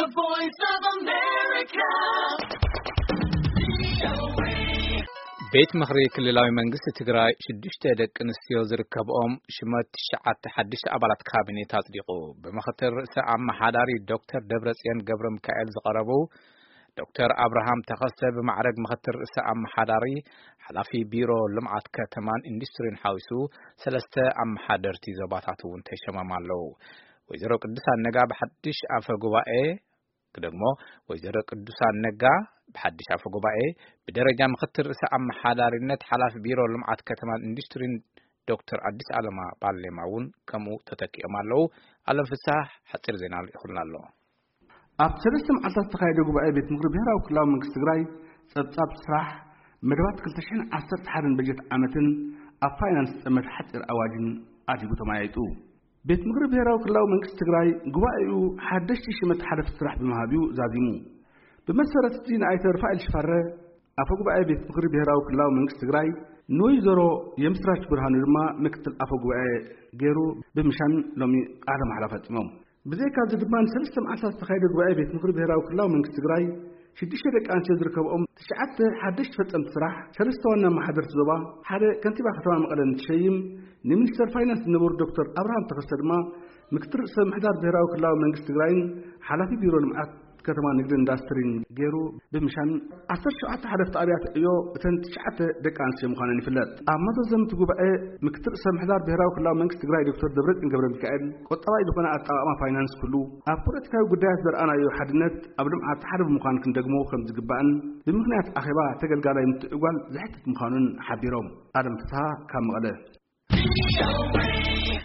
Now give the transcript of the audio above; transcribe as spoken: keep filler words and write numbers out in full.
The Voice of America. ቤት ምኽሪ ክልላዊ መንግስቲ ትግራይ ሽዱሽተ ደቂ ኣንስትዮ ዝርከብኦም ሽመት ትሽዓተ ሓድሽ ኣባላት ካቢኔ ኣጽዲቁ በመኸተር ርእሰ ኣመሓዳሪ ዶክተር ደብረጽዮን ገብረ ሚካኤል ዝቐረቡ ዶክተር አብርሃም ተኸስተ በማዕረግ ምኽትል ርእሰ ኣመሓዳሪ ሓላፊ ቢሮ ልምዓት ከተማን ኢንዱስትሪን ሓዊሱ ሰለስተ ኣመሓደርቲ ዞባታት እውን ተሸማማለው ወይዘሮ ቅዱሳን ነጋ በሐዲሽ አፈ ጉባኤ ደግሞ ወይዘሮ ቅዱሳን ነጋ በሐዲሽ አፈ ጉባኤ በደረጃ ምኽትል ርእሰ አመሓዳሪነት ሓላፊ ቢሮ ልምዓት ከተማን ኢንዱስትሪን ዶክተር አዲስ አለማ ባሌማውን ከሙ ተተኪኦም አለው አለም ፍሳህ ሐጽር ዜና ይኹልናሎ ኣብ ሰለስተ መዓልታት ተኻይደ ጉባኤ ቤት ምኽሪ ብሔራዊ ክልላዊ መንግስቲ ትግራይ ጸብጻብ ስራሕ መደባት ክልተ ሽሕን ዓሰርተ ሓደ በጀት ዓመትን ኣብ ፋይናንስ ጥመት ሓጽር ኣዋጅን ኣዲጉ ተማያይጡ ቤት ምኽሪ ብሔራዊ ክልላዊ መንግስቲ ትግራይ ጉባኤኡ ሓደሽቲ ሽመት ሓለፍቲ ስራሕ ብምሃብዩ ዛዚሙ በመሰረት እቲ ንኣይተ ርፋኤል ሽፈረ ኣፈ ጉባኤ ቤት ምኽሪ ብሔራዊ ክልላዊ መንግስቲ ትግራይ ንወይዘሮ የምስራች ብርሃኑ ድማ ምክትል ኣፈ ጉባኤ ገይሩ ብምሻን ሎሚ ቃለ መሓላ ፈጺሞም ብዘይካ ዝድማን ሰለስተ መዓልታት ተኻይደ ጉባኤ ቤት ምኽሪ ብሔራዊ ክልላዊ መንግስቲ ትግራይ ሽዱሽተ ደቂ ኣንስትዮ ዝርከብኦም ትሽዓተ ሓደሽቲ ፈጸምቲ ስራሕ ሰለስተ ዋና ኣመሓደርቲ ዞባ ሓደ ከንቲባ ከተማ መቐለ እንትሸይም ንሚኒስተር ፋይናንስ ዝነበሩ ዶክተር አብርሃም ተኸስተ ድማ ምክትል ርእሰ ምሕዳር ብሔራዊ ክልላዊ መንግስቲ ትግራይን ሓላፊ ቢሮ ልምዓት ከተማ ንግድን ኢንዱስትሪን ገይሩ ብምሻን ዓሰርተ ሸውዓተ ሓለፍቲ ኣብያተ ዕዮ እተን ትሽዓተ ደቂ ኣንስትዮ ምዃነን ይፍለጥ ኣብ መተዘምቲ ጉባኤ ምክትል ርእሰ ምሕዳር ብሔራዊ ክልላዊ መንግስቲ ትግራይ ዶክተር ደብረጽዮን ገብረ ሚካኤል ቆጠባይ ዝኾነ ኣጠቓቕማ ፋይናንስ ኩሉ ኣብ ፖለቲካዊ ጉዳያት ዘርአናዮ ሓድነት ኣብ ልምዓት ሓደ ብምዃን ክንደግሞ ከም ዝግባእን ብምኽንያት ኣኼባ ተገልጋላይ ምትዕጓል ዝሕትት ምዃኑን ሓቢሮም ኣለም ፍስሓ ካብ መቐለ